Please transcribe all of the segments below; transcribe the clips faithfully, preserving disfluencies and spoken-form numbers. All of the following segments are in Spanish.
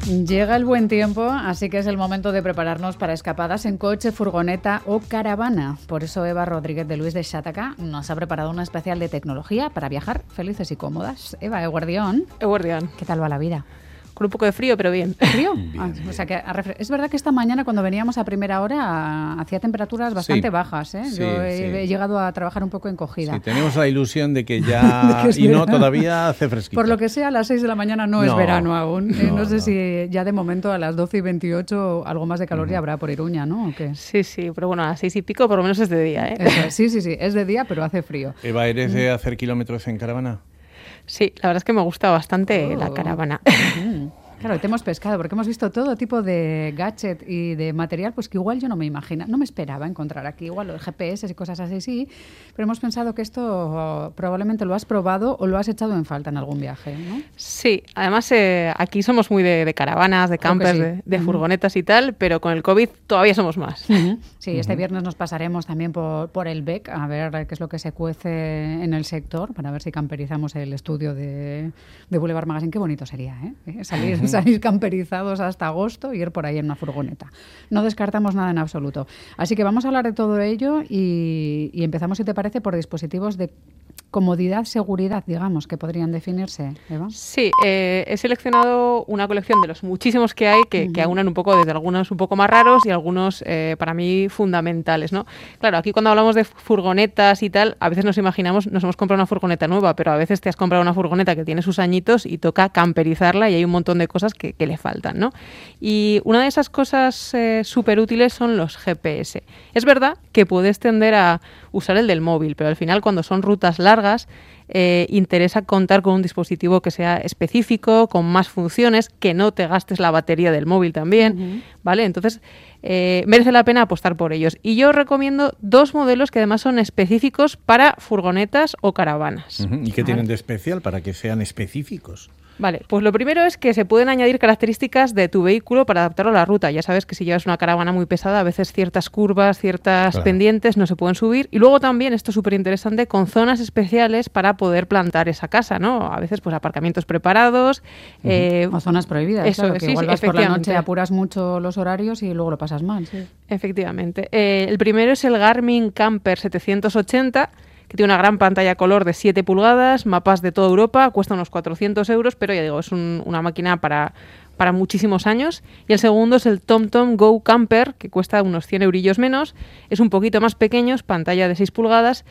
Llega el buen tiempo, así que es el momento de prepararnos para escapadas en coche, furgoneta o caravana. Por eso Eva Rodríguez de Luis de Xataca nos ha preparado una especial de tecnología para viajar felices y cómodas. Eva, Eguardión. Eguardión. ¿Qué tal va la vida? Con un poco de frío, pero bien. ¿Frío? Bien, Ah, bien. o sea que a refre- es verdad que esta mañana cuando veníamos a primera hora hacía temperaturas bastante Sí. bajas, ¿eh? Sí, Yo he, sí. he llegado a trabajar un poco encogida. Sí, tenemos la ilusión de que ya... De que es y no, verano. todavía hace fresquito. Por lo que sea, a las seis de la mañana no, es No, verano aún. Eh, no, no, sé no. si ya de momento a las doce y veintiocho algo más de calor ya habrá por Iruña, ¿no? ¿O qué? Sí, sí, pero bueno, a las seis y pico por lo menos es de día, ¿eh? Eso es. Sí, sí, sí, es de día, pero hace frío. Eva, ¿eres de hacer kilómetros en caravana? Sí, la verdad es que me gusta bastante Oh. la caravana. Mm. Claro, te hemos pescado porque hemos visto todo tipo de gadget y de material, pues que igual yo no me imagina, no me esperaba encontrar aquí, igual los G P S y cosas así, sí, pero hemos pensado que esto oh, probablemente lo has probado o lo has echado en falta en algún viaje, ¿no? Sí, además eh, aquí somos muy de, de caravanas, de Creo que campers, sí. de, de Ujú. furgonetas y tal, pero con el COVID todavía somos más. Sí, este viernes nos pasaremos también por, por el B E C a ver qué es lo que se cuece en el sector, para ver si camperizamos el estudio de, de Boulevard Magazine. Qué bonito sería, ¿eh? ¿Eh? Salir, salir camperizados hasta agosto y ir por ahí en una furgoneta. No descartamos nada en absoluto. Así que vamos a hablar de todo ello y, y empezamos, si te parece, por dispositivos de comodidad, seguridad, digamos, que podrían definirse, Eva. Sí, eh, he seleccionado una colección de los muchísimos que hay que, que aunan un poco, desde algunos un poco más raros y algunos eh, para mí fundamentales, ¿no? Claro, aquí cuando hablamos de furgonetas y tal, a veces nos imaginamos, nos hemos comprado una furgoneta nueva, pero a veces te has comprado una furgoneta que tiene sus añitos y toca camperizarla y hay un montón de cosas que, que le faltan, ¿no? Y una de esas cosas eh, súper útiles son los G P S. Es verdad que puedes tender a usar el del móvil, pero al final cuando son rutas largas eh, interesa contar con un dispositivo que sea específico, con más funciones, que no te gastes la batería del móvil también, Ujú. ¿vale? Entonces eh, merece la pena apostar por ellos. Y yo recomiendo dos modelos que además son específicos para furgonetas o caravanas. Ujú. ¿Y qué tienen de especial para que sean específicos? Vale, pues lo primero es que se pueden añadir características de tu vehículo para adaptarlo a la ruta. Ya sabes que si llevas una caravana muy pesada, a veces ciertas curvas, ciertas Claro. pendientes no se pueden subir. Y luego también, esto es súper interesante, con zonas especiales para poder plantar esa casa, ¿no? A veces, pues aparcamientos preparados. eh, O zonas prohibidas, Eso, claro, que sí, igual sí, vas por la efectivamente. noche, apuras mucho los horarios y luego lo pasas mal, sí. Efectivamente. Eh, el primero es el Garmin Camper setecientos ochenta, que tiene una gran pantalla color de siete pulgadas, mapas de toda Europa, cuesta unos cuatrocientos euros, pero ya digo, es un- una máquina para, para muchísimos años. Y el segundo es el TomTom Go Camper, que cuesta unos cien eurillos menos, es un poquito más pequeño, es pantalla de seis pulgadas,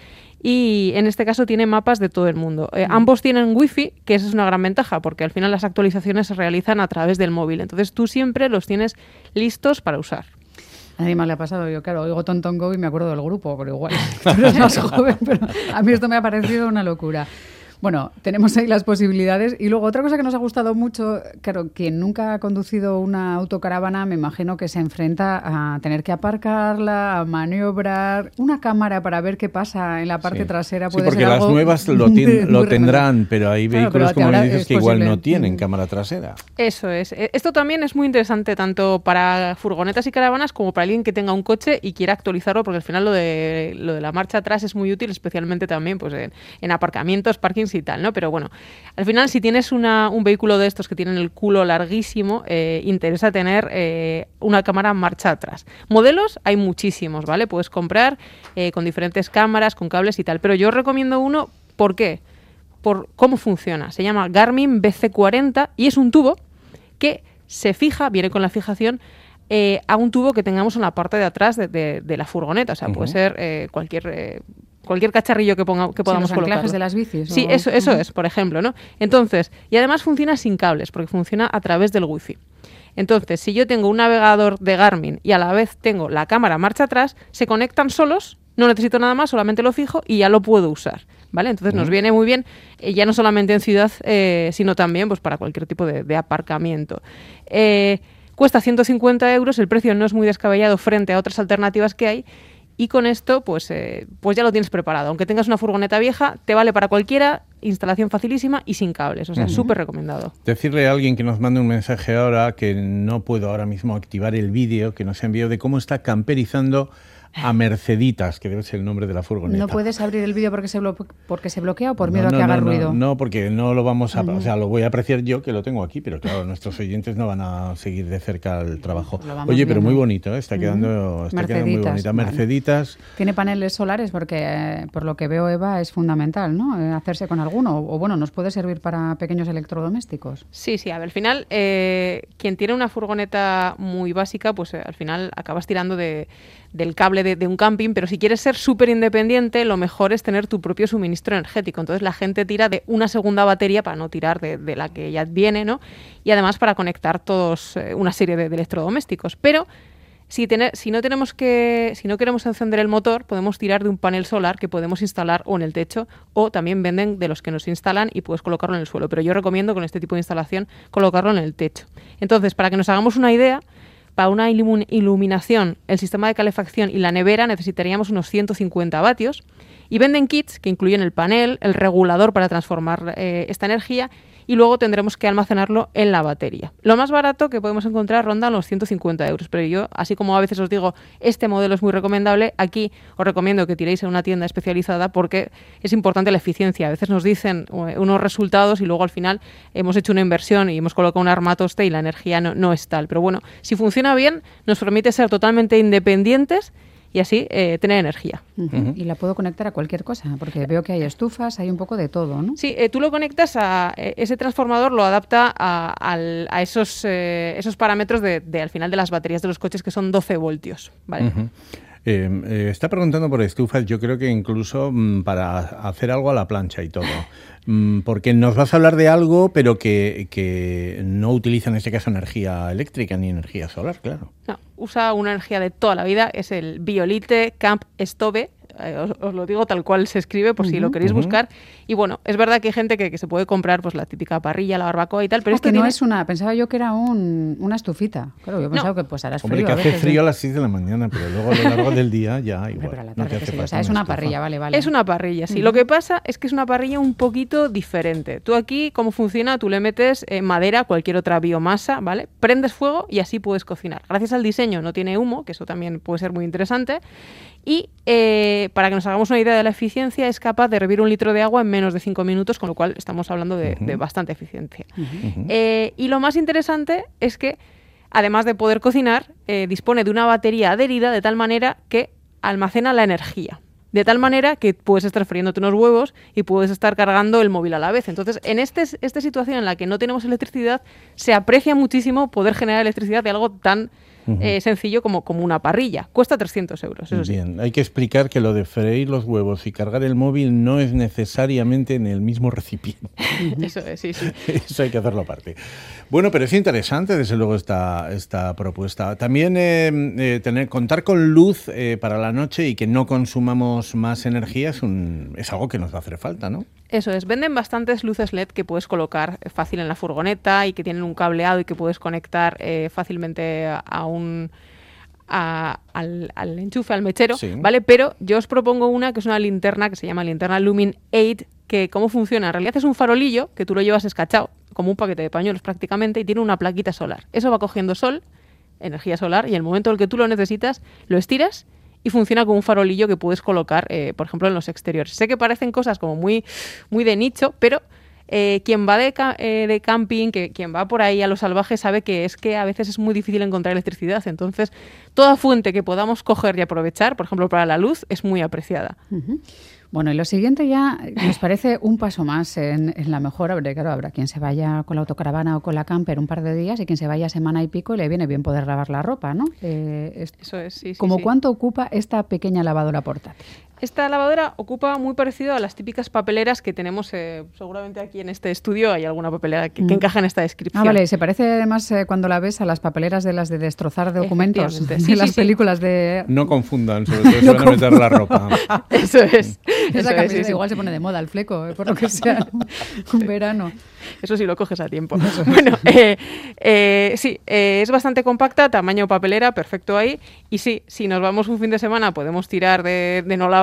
y en este caso tiene mapas de todo el mundo. Eh, ambos tienen wifi, que esa es una gran ventaja, porque al final las actualizaciones se realizan a través del móvil, entonces tú siempre los tienes listos para usar. A nadie más le ha pasado. Yo, claro, oigo Tonton Go y me acuerdo del grupo, pero igual tú eres más joven, pero a mí esto me ha parecido una locura. Bueno, tenemos ahí las posibilidades. Y luego otra cosa que nos ha gustado mucho, claro, quien nunca ha conducido una autocaravana, me imagino que se enfrenta a tener que aparcarla, a maniobrar, una cámara para ver qué pasa en la parte Sí. trasera. Sí, Puede porque ser las algo nuevas lo, muy tien- lo recomendable. tendrán, pero hay Claro, vehículos, pero como ahora me dices, es que igual posible. no tienen Mm. cámara trasera. Eso es. Eh, Esto también es muy interesante tanto para furgonetas y caravanas como para alguien que tenga un coche y quiera actualizarlo, porque al final lo de, lo de la marcha atrás es muy útil, especialmente también pues, en, en aparcamientos, parkings y tal, ¿no? Pero bueno, al final si tienes una, un vehículo de estos que tienen el culo larguísimo, eh, interesa tener eh, una cámara marcha atrás. Modelos hay muchísimos, ¿vale? Puedes comprar eh, con diferentes cámaras, con cables y tal, pero yo recomiendo uno, ¿por qué? Por cómo funciona. Se llama Garmin B C cuarenta y es un tubo que se fija, viene con la fijación, eh, a un tubo que tengamos en la parte de atrás de, de- de la furgoneta. O sea, Ujú. puede ser eh, cualquier... eh, cualquier cacharrillo que, ponga, que Sí, podamos los anclajes colocar. de las bicis. Sí, o- eso, eso Ujú. es, por ejemplo, ¿no? Entonces, y además funciona sin cables, porque funciona a través del wifi. Entonces, si yo tengo un navegador de Garmin y a la vez tengo la cámara marcha atrás, se conectan solos, no necesito nada más, solamente lo fijo y ya lo puedo usar, ¿vale? Entonces nos Ujú. viene muy bien, eh, ya no solamente en ciudad, eh, sino también pues, para cualquier tipo de, de aparcamiento. Eh, cuesta ciento cincuenta euros, el precio no es muy descabellado frente a otras alternativas que hay. Y con esto, pues, eh, pues ya lo tienes preparado. Aunque tengas una furgoneta vieja, te vale para cualquiera, instalación facilísima y sin cables. O sea, Ujú. súper recomendado. Decirle a alguien que nos mande un mensaje ahora que no puedo ahora mismo activar el vídeo que nos envió de cómo está camperizando a Merceditas, que debe ser el nombre de la furgoneta. ¿No puedes abrir el vídeo porque se, blo porque se bloquea o por miedo no, no, a que haga no, ruido? No, no, porque no lo vamos a... Uh-huh. O sea, lo voy a apreciar yo, que lo tengo aquí, pero claro, nuestros oyentes no van a seguir de cerca el trabajo. Oye, pero viendo. muy bonito, ¿eh? Está, quedando, uh-huh. está quedando muy bonita. Vale. Merceditas. Tiene paneles solares porque, eh, por lo que veo, Eva, es fundamental, ¿no? Eh, hacerse con alguno. O, bueno, nos puede servir para pequeños electrodomésticos. Sí, sí. A ver, al final, eh, quien tiene una furgoneta muy básica, pues eh, al final acabas tirando de... del cable de, de un camping, pero si quieres ser súper independiente, lo mejor es tener tu propio suministro energético. Entonces la gente tira de una segunda batería para no tirar de, de la que ya viene, ¿no? Y además para conectar todos eh, una serie de, de electrodomésticos. Pero si, tener, si no tenemos que, si no queremos encender el motor, podemos tirar de un panel solar que podemos instalar o en el techo, o también venden de los que nos instalan y puedes colocarlo en el suelo. Pero yo recomiendo con este tipo de instalación colocarlo en el techo. Entonces, para que nos hagamos una idea, para una iluminación, el sistema de calefacción y la nevera necesitaríamos unos ciento cincuenta vatios. Y venden kits que incluyen el panel, el regulador para transformar eh, esta energía y luego tendremos que almacenarlo en la batería. Lo más barato que podemos encontrar ronda los ciento cincuenta euros, pero yo, así como a veces os digo, este modelo es muy recomendable, aquí os recomiendo que tiréis a una tienda especializada porque es importante la eficiencia. A veces nos dicen unos resultados y luego al final hemos hecho una inversión y hemos colocado un armatoste y la energía no, no es tal. Pero bueno, si funciona bien, nos permite ser totalmente independientes y así eh, tener energía. Uh-huh. Uh-huh. Y la puedo conectar a cualquier cosa, porque veo que hay estufas, hay un poco de todo, ¿no? Sí, eh, tú lo conectas a... Eh, ese transformador lo adapta a, al, a esos, eh, esos parámetros de, de, al final de las baterías de los coches, que son doce voltios, ¿vale? Uh-huh. Eh, eh, está preguntando por estufas, yo creo que incluso mmm, para hacer algo a la plancha y todo. Mm, porque nos vas a hablar de algo, pero que, que no utiliza en este caso energía eléctrica ni energía solar, claro. No, usa una energía de toda la vida, es el Biolite Camp Stove. Eh, os, os lo digo tal cual se escribe por uh-huh, si lo queréis uh-huh. buscar. Y bueno, es verdad que hay gente que, que se puede comprar pues la típica parrilla, la barbacoa y tal, pero ah, esto que tiene... no es una, pensaba yo que era un, una estufita. Claro, yo pensaba no. que pues harás frío. Hombre, que hace frío a las seis de la mañana, pero luego a lo largo del día ya igual. Pero a la no tarde, te hace o sea, es una estufa. parrilla, vale, vale. Es una parrilla, sí. Uh-huh. Lo que pasa es que es una parrilla un poquito diferente. Tú aquí, ¿cómo funciona? Tú le metes eh, madera, cualquier otra biomasa, ¿vale? Prendes fuego y así puedes cocinar. Gracias al diseño no tiene humo, que eso también puede ser muy interesante. Y eh, para que nos hagamos una idea de la eficiencia, es capaz de hervir un litro de agua en menos de cinco minutos, con lo cual estamos hablando de, uh-huh. de bastante eficiencia. Uh-huh. Eh, y lo más interesante es que, además de poder cocinar, eh, dispone de una batería adherida de tal manera que almacena la energía. De tal manera que puedes estar friéndote unos huevos y puedes estar cargando el móvil a la vez. Entonces, en este, esta situación en la que no tenemos electricidad, se aprecia muchísimo poder generar electricidad de algo tan... Uh-huh. Eh, sencillo como, como una parrilla. Cuesta trescientos euros, eso Bien, sí. Hay que explicar que lo de freír los huevos y cargar el móvil no es necesariamente en el mismo recipiente. Eso es, sí, sí. Eso hay que hacerlo aparte. Bueno, pero es interesante, desde luego, esta, esta propuesta. También eh, eh, tener, contar con luz eh, para la noche y que no consumamos más energía es, un, es algo que nos va a hacer falta, ¿no? Eso es, venden bastantes luces L E D que puedes colocar fácil en la furgoneta y que tienen un cableado y que puedes conectar eh, fácilmente a, a un a, al, al enchufe, al mechero, sí. ¿vale? Pero yo os propongo una que es una linterna que se llama linterna Lumin ocho, que ¿cómo funciona? En realidad es un farolillo que tú lo llevas escachado, como un paquete de pañuelos prácticamente, y tiene una plaquita solar. Eso va cogiendo sol, energía solar, y en el momento en el que tú lo necesitas, lo estiras y funciona como un farolillo que puedes colocar, eh, por ejemplo, en los exteriores. Sé que parecen cosas como muy, muy de nicho, pero eh, quien va de, ca- eh, de camping, que quien va por ahí a lo salvaje, sabe que es que a veces es muy difícil encontrar electricidad. Entonces, toda fuente que podamos coger y aprovechar, por ejemplo, para la luz, es muy apreciada. Uh-huh. Bueno, y lo siguiente ya nos parece un paso más en, en la mejora, porque claro, habrá quien se vaya con la autocaravana o con la camper un par de días y quien se vaya semana y pico y le viene bien poder lavar la ropa, ¿no? Eh, es, Eso es, sí, sí. ¿Cómo sí. cuánto ocupa esta pequeña lavadora portátil? Esta lavadora ocupa muy parecido a las típicas papeleras que tenemos, eh, seguramente aquí en este estudio hay alguna papelera que, que mm. encaja en esta descripción. Ah, vale, se parece además eh, cuando la ves a las papeleras de las de destrozar documentos, de sí, las sí, películas sí. de... No confundan, sobre todo se van a meter la ropa. Eso es. Esa Eso camiseta es, sí, sí. igual se pone de moda el fleco, eh, por lo que sea, un verano. Eso sí lo coges a tiempo. Bueno, eh, eh, sí, eh, es bastante compacta, tamaño papelera, perfecto ahí. Y sí, si nos vamos un fin de semana podemos tirar de, de no lavar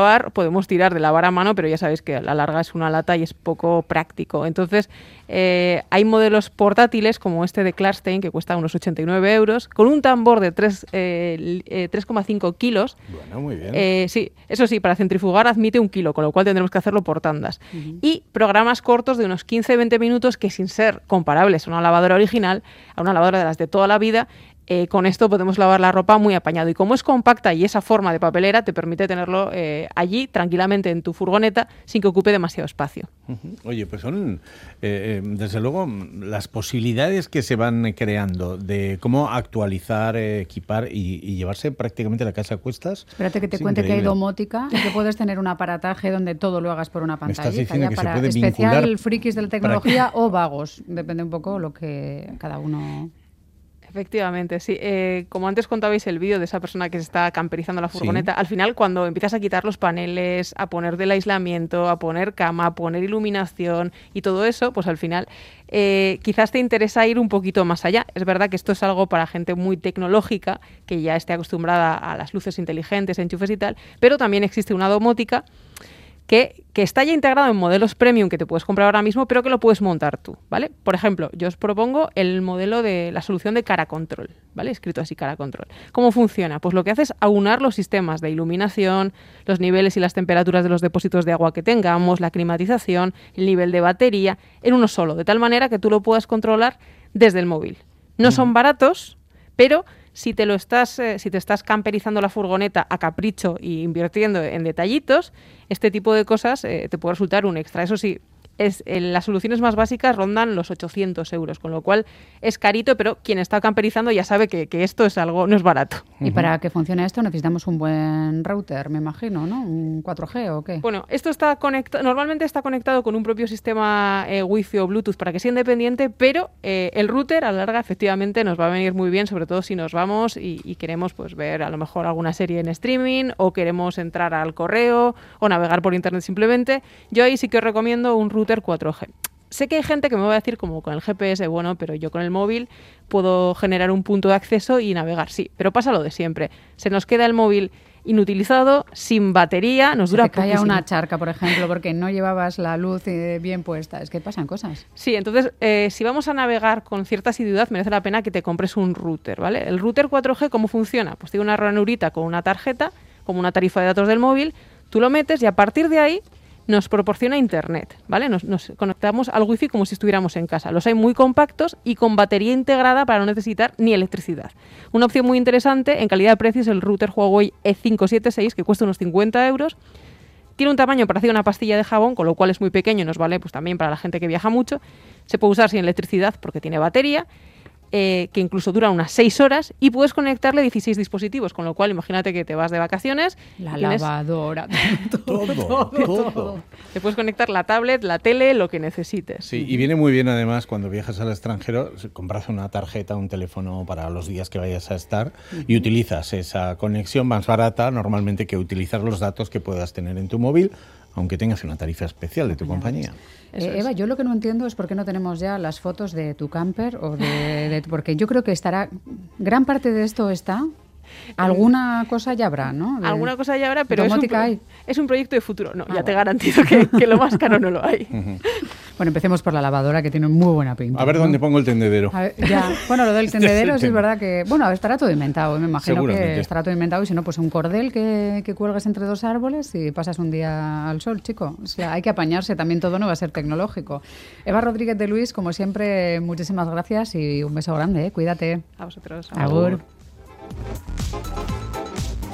lavar, podemos tirar de lavar a mano, pero ya sabéis que a la larga es una lata y es poco práctico. Entonces, eh, hay modelos portátiles como este de Klarstein, que cuesta unos ochenta y nueve euros, con un tambor de tres, eh, eh, tres coma cinco kilos. Bueno, muy bien. Eh, sí, eso sí, para centrifugar admite un kilo, con lo cual tendremos que hacerlo por tandas. Uh-huh. Y programas cortos de unos quince a veinte minutos que, sin ser comparables a una lavadora original, a una lavadora de las de toda la vida, Eh, con esto podemos lavar la ropa muy apañado. Y como es compacta y esa forma de papelera, te permite tenerlo eh, allí tranquilamente en tu furgoneta sin que ocupe demasiado espacio. Uh-huh. Oye, pues son, eh, eh, desde luego, las posibilidades que se van creando de cómo actualizar, eh, equipar y, y llevarse prácticamente la casa a cuestas. Espérate que te cuente increíble. Que hay domótica y que puedes tener un aparataje donde todo lo hagas por una pantalla. Me estás diciendo que para se puede especial vincular frikis de la tecnología o vagos. Depende un poco lo que cada uno... Efectivamente, sí. Eh, como antes contabais el vídeo de esa persona que se está camperizando la furgoneta, sí. Al final cuando empiezas a quitar los paneles, a poner del aislamiento, a poner cama, a poner iluminación y todo eso, pues al final eh, quizás te interesa ir un poquito más allá. Es verdad que esto es algo para gente muy tecnológica, que ya esté acostumbrada a las luces inteligentes, enchufes y tal, pero también existe una domótica Que, que está ya integrado en modelos premium que te puedes comprar ahora mismo, pero que lo puedes montar tú, ¿vale? Por ejemplo, yo os propongo el modelo de la solución de Cara Control, ¿vale? Escrito así, Cara Control. ¿Cómo funciona? Pues lo que hace es aunar los sistemas de iluminación, los niveles y las temperaturas de los depósitos de agua que tengamos, la climatización, el nivel de batería, en uno solo, de tal manera que tú lo puedas controlar desde el móvil. No mm. son baratos, pero... Si te lo estás, eh, si te estás camperizando la furgoneta a capricho y invirtiendo en detallitos, este tipo de cosas eh, te puede resultar un extra. Eso sí, es, eh, las soluciones más básicas rondan los ochocientos euros, con lo cual es carito, pero quien está camperizando ya sabe que, que esto es algo, no es barato. Y uh-huh. para que funcione esto necesitamos un buen router, me imagino, ¿no? ¿Un cuatro G o qué? Bueno, esto está conectado, normalmente está conectado con un propio sistema eh, Wi-Fi o Bluetooth para que sea independiente, pero eh, el router a la larga efectivamente nos va a venir muy bien, sobre todo si nos vamos y, y queremos pues ver a lo mejor alguna serie en streaming o queremos entrar al correo o navegar por internet simplemente. Yo ahí sí que os recomiendo un router cuatro G. Sé que hay gente que me va a decir como con el G P S, bueno, pero yo con el móvil puedo generar un punto de acceso y navegar, sí, pero pasa lo de siempre. Se nos queda el móvil inutilizado, sin batería, nos Se dura te cae una charca, por ejemplo, porque no llevabas la luz bien puesta. Es que pasan cosas. Sí, entonces, eh, si vamos a navegar con cierta asiduidad, merece la pena que te compres un router, ¿vale? El router cuatro G, ¿cómo funciona? Pues tiene una ranurita con una tarjeta, como una tarifa de datos del móvil, tú lo metes y a partir de ahí nos proporciona internet, ¿vale? Nos, nos conectamos al wifi como si estuviéramos en casa. Los hay muy compactos y con batería integrada para no necesitar ni electricidad. Una opción muy interesante en calidad de precio es el router Huawei E cinco siete seis, que cuesta unos cincuenta euros. Tiene un tamaño parecido a una pastilla de jabón, con lo cual es muy pequeño y nos vale pues también para la gente que viaja mucho. Se puede usar sin electricidad porque tiene batería. Eh, que incluso dura unas seis horas y puedes conectarle dieciséis dispositivos, con lo cual imagínate que te vas de vacaciones. La tienes... lavadora, todo, todo, todo, todo. Te puedes conectar la tablet, la tele, lo que necesites. Sí, y viene muy bien además cuando viajas al extranjero, compras una tarjeta, un teléfono para los días que vayas a estar uh-huh. y utilizas esa conexión más barata normalmente que utilizar los datos que puedas tener en tu móvil, aunque tengas una tarifa especial de tu bueno, compañía. Eh, Eva, yo lo que no entiendo es por qué no tenemos ya las fotos de tu camper o de, de porque yo creo que estará gran parte de esto está. Alguna cosa ya habrá, ¿no? De, Alguna cosa ya habrá, pero es un, hay. es un proyecto de futuro. No, ah, ya bueno. te garantizo que, que lo más caro no lo hay. Uh-huh. Bueno, empecemos por la lavadora, que tiene muy buena pinta. A ver, ¿no? ¿Dónde pongo el tendedero? A ver, ya. Bueno, lo del tendedero sí es verdad que... Bueno, estará todo inventado, me imagino que estará todo inventado. Y si no, pues un cordel que, que cuelgas entre dos árboles y pasas un día al sol, chico. O sea, hay que apañarse, también todo no va a ser tecnológico. Eva Rodríguez de Luis, como siempre, muchísimas gracias y un beso grande, ¿eh? Cuídate. A vosotros. Agur. Agur.